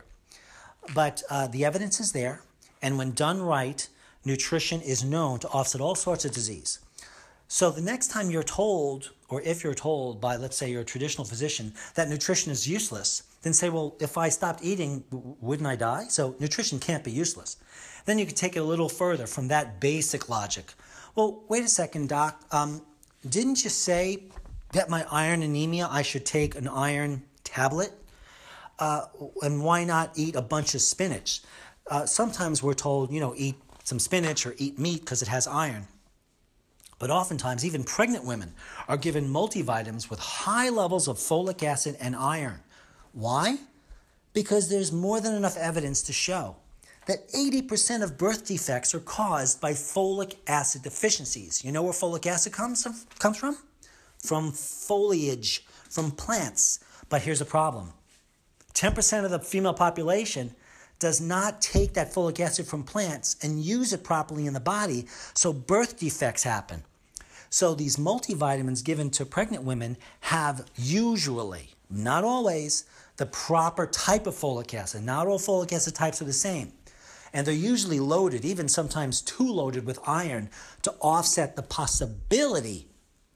But uh, the evidence is there, and when done right, nutrition is known to offset all sorts of disease. So the next time you're told, or if you're told by, let's say, your traditional physician that nutrition is useless, then say, well, if I stopped eating, wouldn't I die? So nutrition can't be useless. Then you can take it a little further from that basic logic. Well, wait a second, doc. Um, didn't you say that my iron anemia, I should take an iron tablet? Uh, and why not eat a bunch of spinach? Uh, sometimes we're told, you know, eat some spinach or eat meat because it has iron. But oftentimes, even pregnant women are given multivitamins with high levels of folic acid and iron. Why? Because there's more than enough evidence to show that eighty percent of birth defects are caused by folic acid deficiencies. You know where folic acid comes from? Comes from? From foliage, from plants. But here's the problem. ten percent of the female population does not take that folic acid from plants and use it properly in the body, so birth defects happen. So these multivitamins given to pregnant women have usually, not always, the proper type of folic acid. Not all folic acid types are the same. And they're usually loaded, even sometimes too loaded with iron, to offset the possibility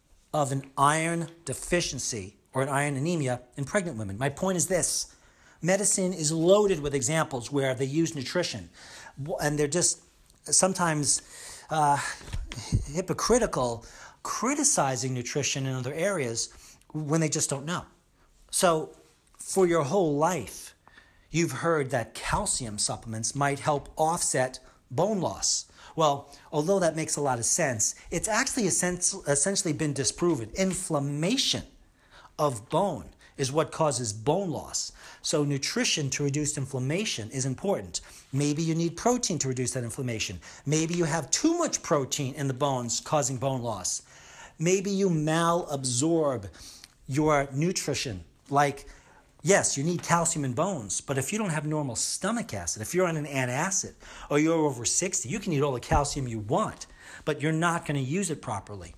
of an iron deficiency or an iron anemia in pregnant women. My point is this. Medicine is loaded with examples where they use nutrition, and they're just sometimes uh, hypocritical, criticizing nutrition in other areas when they just don't know. So for your whole life, you've heard that calcium supplements might help offset bone loss. Well, although that makes a lot of sense, it's actually essentially been disproven. Inflammation of bone is what causes bone loss. So nutrition to reduce inflammation is important. Maybe you need protein to reduce that inflammation. Maybe you have too much protein in the bones causing bone loss. Maybe you malabsorb your nutrition. Like, yes, you need calcium in bones, but if you don't have normal stomach acid, if you're on an antacid or you're over sixty, you can eat all the calcium you want, but you're not going to use it properly.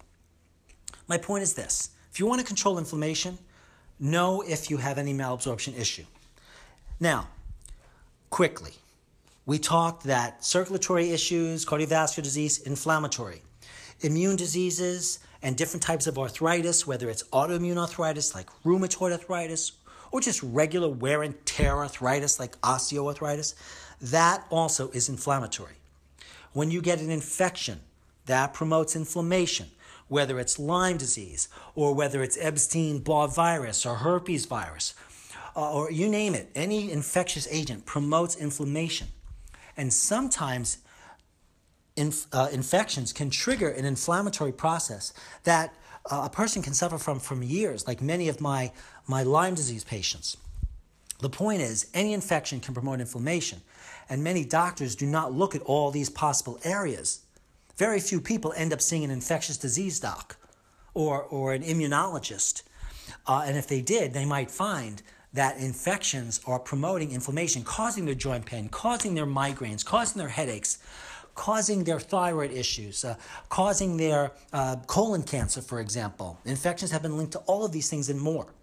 My point is this. If you want to control inflammation, know if you have any malabsorption issue. Now, quickly, we talked that circulatory issues, cardiovascular disease, inflammatory, immune diseases, and different types of arthritis, whether it's autoimmune arthritis like rheumatoid arthritis, or just regular wear and tear arthritis like osteoarthritis, that also is inflammatory. When you get an infection, that promotes inflammation, whether it's Lyme disease or whether it's Epstein-Barr virus or herpes virus, uh, or you name it, any infectious agent promotes inflammation. And sometimes inf- uh, infections can trigger an inflammatory process that uh, a person can suffer from for years, like many of my, my Lyme disease patients. The point is, any infection can promote inflammation, and many doctors do not look at all these possible areas. Very few people end up seeing an infectious disease doc or, or an immunologist. Uh, and if they did, they might find that infections are promoting inflammation, causing their joint pain, causing their migraines, causing their headaches, causing their thyroid issues, uh, causing their uh, colon cancer, for example. Infections have been linked to all of these things and more.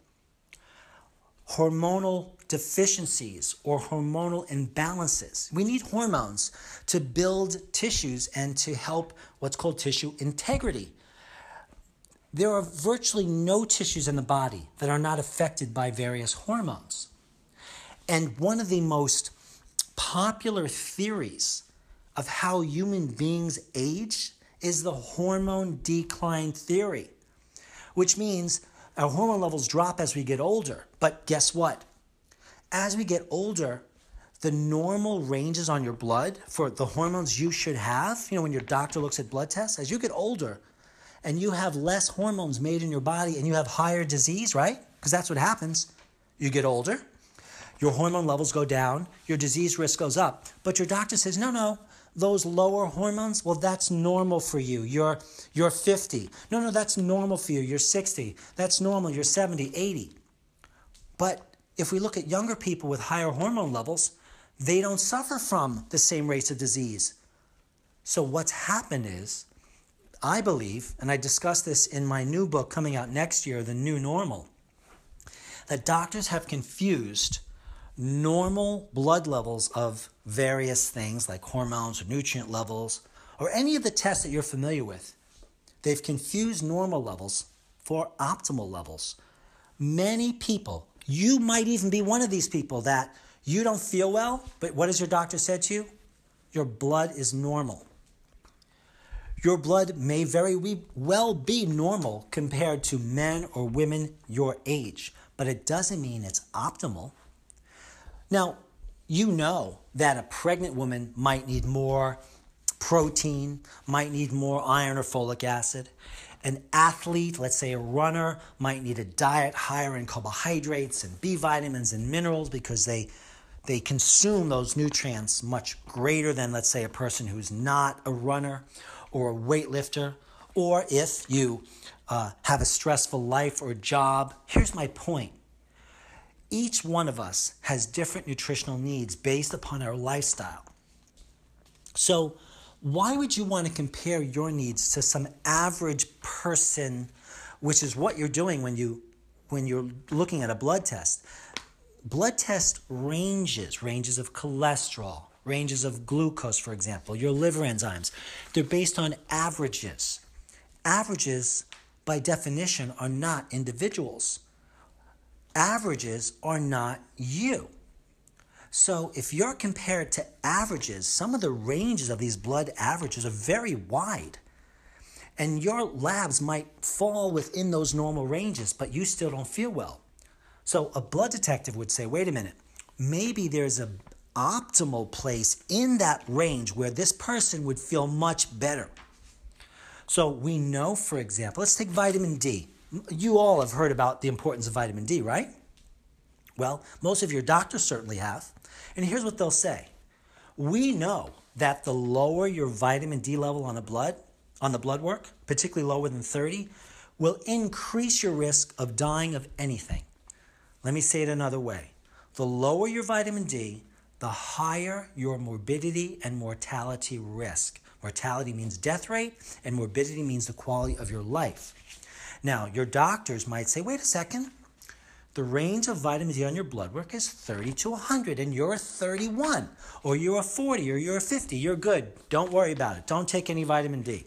Hormonal deficiencies or hormonal imbalances. We need hormones to build tissues and to help what's called tissue integrity. There are virtually no tissues in the body that are not affected by various hormones. And one of the most popular theories of how human beings age is the hormone decline theory, which means our hormone levels drop as we get older. But guess what? As we get older, the normal ranges on your blood for the hormones you should have, you know, when your doctor looks at blood tests, as you get older and you have less hormones made in your body and you have higher disease, right? Because that's what happens. You get older, your hormone levels go down, your disease risk goes up. But your doctor says, no, no, those lower hormones, well, that's normal for you. You're you're fifty. No, no, that's normal for you. You're sixty. That's normal. You're seventy, eighty. But if we look at younger people with higher hormone levels, they don't suffer from the same rates of disease. So what's happened is, I believe, and I discuss this in my new book coming out next year, The New Normal, that doctors have confused normal blood levels of various things like hormones or nutrient levels or any of the tests that you're familiar with. They've confused normal levels for optimal levels. Many people, you might even be one of these people that you don't feel well, but what has your doctor said to you? Your blood is normal. Your blood may very well be normal compared to men or women your age, but it doesn't mean it's optimal. Now, you know that a pregnant woman might need more protein, might need more iron or folic acid. An athlete, let's say a runner, might need a diet higher in carbohydrates and B vitamins and minerals because they, they consume those nutrients much greater than, let's say, a person who's not a runner or a weightlifter. Or if you uh, have a stressful life or job. Here's my point. Each one of us has different nutritional needs based upon our lifestyle. So why would you want to compare your needs to some average person, which is what you're doing when, you, when you're looking at a blood test? Blood test ranges, ranges of cholesterol, ranges of glucose, for example, your liver enzymes. They're based on averages. Averages, by definition, are not individuals. Averages are not you. So if you're compared to averages, some of the ranges of these blood averages are very wide. And your labs might fall within those normal ranges, but you still don't feel well. So a blood detective would say, wait a minute, maybe there's an optimal place in that range where this person would feel much better. So we know, for example, let's take vitamin D. You all have heard about the importance of vitamin D, right? Well, most of your doctors certainly have. And here's what they'll say. We know that the lower your vitamin D level on the blood, on the blood work, particularly lower than thirty, will increase your risk of dying of anything. Let me say it another way. The lower your vitamin D, the higher your morbidity and mortality risk. Mortality means death rate, and morbidity means the quality of your life. Now, your doctors might say, wait a second, the range of vitamin D on your blood work is thirty to one hundred, and you're a thirty-one, or you're a forty, or you're a fifty. You're good. Don't worry about it. Don't take any vitamin D.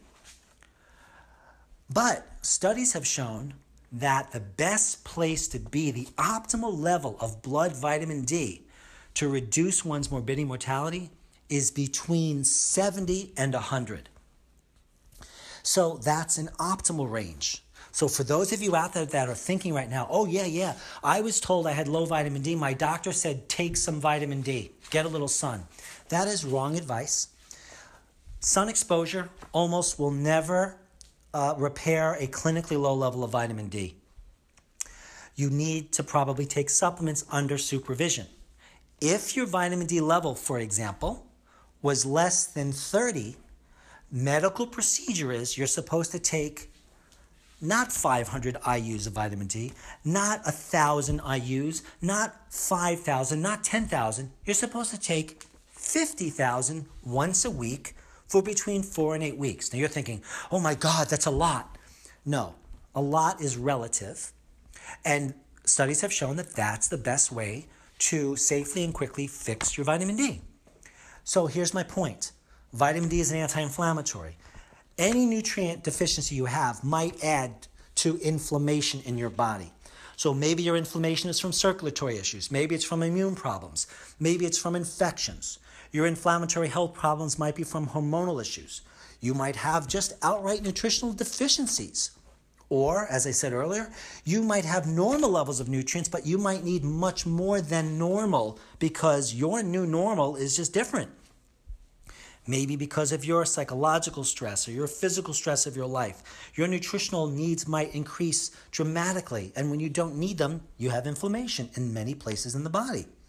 But studies have shown that the best place to be, the optimal level of blood vitamin D to reduce one's morbidity and mortality is between seventy and one hundred. So that's an optimal range. So for those of you out there that are thinking right now, oh yeah, yeah, I was told I had low vitamin D. My doctor said take some vitamin D, get a little sun. That is wrong advice. Sun exposure almost will never uh, repair a clinically low level of vitamin D. You need to probably take supplements under supervision. If your vitamin D level, for example, was less than thirty, medical procedure is you're supposed to take not five hundred I U's of vitamin D, not one thousand I U's, not five thousand, not ten thousand. You're supposed to take fifty thousand once a week for between four and eight weeks. Now you're thinking, oh my God, that's a lot. No, a lot is relative. And studies have shown that that's the best way to safely and quickly fix your vitamin D. So here's my point. Vitamin D is an anti-inflammatory. Any nutrient deficiency you have might add to inflammation in your body. So maybe your inflammation is from circulatory issues. Maybe it's from immune problems. Maybe it's from infections. Your inflammatory health problems might be from hormonal issues. You might have just outright nutritional deficiencies. Or, as I said earlier, you might have normal levels of nutrients, but you might need much more than normal because your new normal is just different. Maybe because of your psychological stress or your physical stress of your life, your nutritional needs might increase dramatically. And when you don't need them, you have inflammation in many places in the body.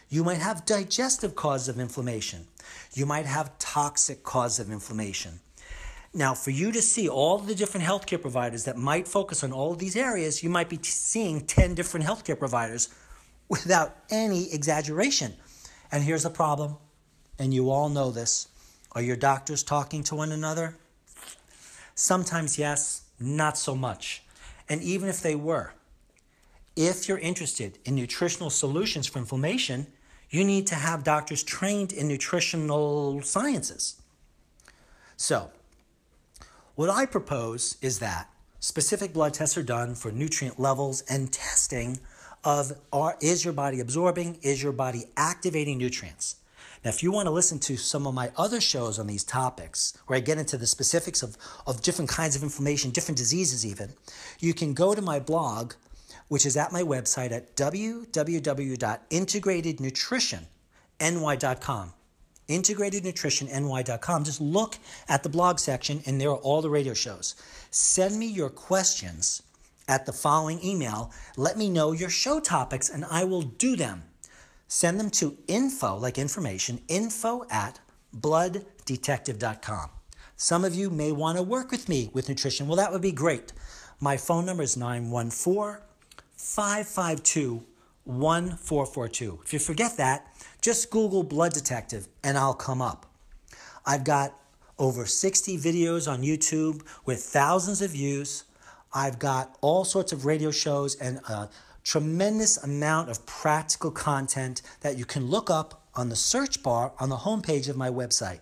You might have digestive causes of inflammation. You might have toxic causes of inflammation. Now, for you to see all the different healthcare providers that might focus on all of these areas, you might be t- seeing ten different healthcare providers without any exaggeration. And here's the problem, and you all know this. Are your doctors talking to one another? Sometimes yes, not so much. And even if they were, if you're interested in nutritional solutions for inflammation, you need to have doctors trained in nutritional sciences. So, what I propose is that specific blood tests are done for nutrient levels and testing of are, is your body absorbing, is your body activating nutrients. Now, if you want to listen to some of my other shows on these topics, where I get into the specifics of, of different kinds of inflammation, different diseases even, you can go to my blog, which is at my website at w w w dot integrated nutrition n y dot com. integrated nutrition n y dot com. Just look at the blog section, and there are all the radio shows. Send me your questions at the following email. Let me know your show topics, and I will do them. Send them to info, like information, info at blood detective dot com. Some of you may want to work with me with nutrition. Well, that would be great. My phone number is nine one four, five five two, one four four two. If you forget that, just Google Blood Detective and I'll come up. I've got over sixty videos on YouTube with thousands of views. I've got all sorts of radio shows and a tremendous amount of practical content that you can look up on the search bar on the homepage of my website.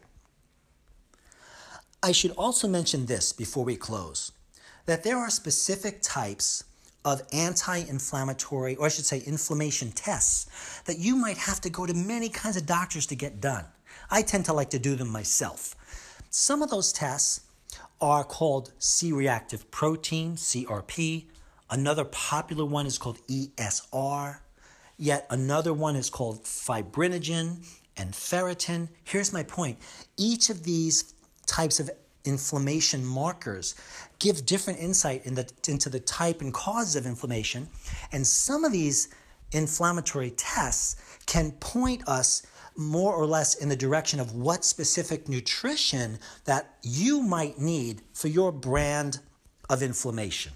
I should also mention this before we close, that there are specific types of anti-inflammatory, or I should say inflammation tests, that you might have to go to many kinds of doctors to get done. I tend to like to do them myself. Some of those tests are called C-reactive protein, C R P. Another popular one is called E S R. Yet another one is called fibrinogen and ferritin. Here's my point. Each of these types of inflammation markers give different insight in the, into the type and causes of inflammation. And some of these inflammatory tests can point us more or less in the direction of what specific nutrition that you might need for your brand of inflammation.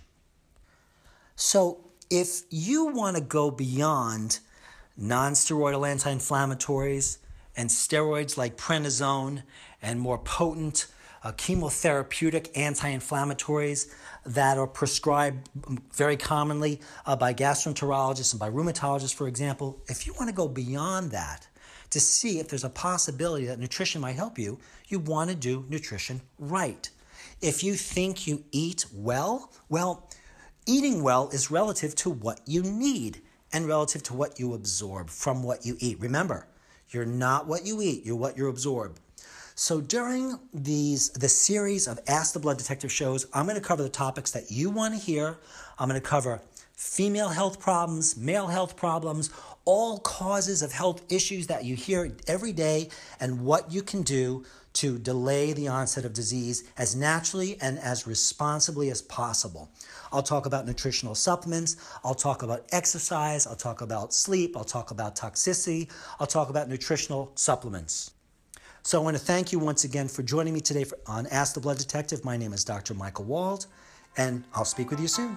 So if you want to go beyond non-steroidal anti-inflammatories and steroids like prednisone and more potent uh, chemotherapeutic anti-inflammatories that are prescribed very commonly uh, by gastroenterologists and by rheumatologists, for example, if you want to go beyond that to see if there's a possibility that nutrition might help you, you want to do nutrition right. If you think you eat well, well, eating well is relative to what you need and relative to what you absorb from what you eat. Remember, you're not what you eat, you're what you absorb. So during these the series of Ask the Blood Detective shows, I'm going to cover the topics that you want to hear. I'm going to cover female health problems, male health problems, all causes of health issues that you hear every day, and what you can do to delay the onset of disease as naturally and as responsibly as possible. I'll talk about nutritional supplements, I'll talk about exercise, I'll talk about sleep, I'll talk about toxicity, I'll talk about nutritional supplements. So I want to thank you once again for joining me today for, on Ask the Blood Detective. My name is Doctor Michael Wald, and I'll speak with you soon.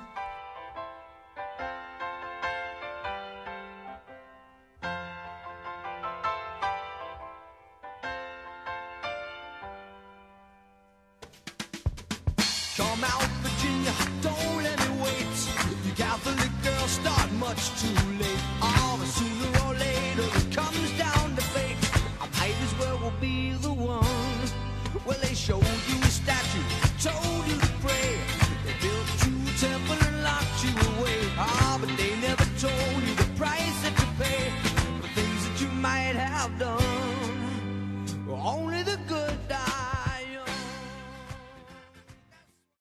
Come out, Virginia, don't let me wait. You Catholic girls start much too late. Oh, but sooner or later it comes down to fate. I might as well will be the one. Well, they showed you a statue, told you to pray. They built you a temple and locked you away. Ah, but they never told you the price that you pay for things that you might have done. Only the good die.